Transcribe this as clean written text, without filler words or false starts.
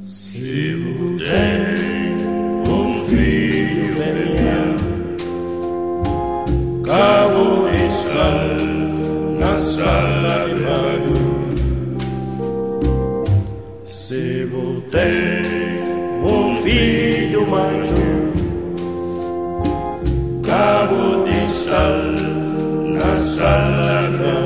Se tem um filho feliz, cabo de sal na sala de rádio. Se tem um filho macho, cabo de sal na sala de rádio.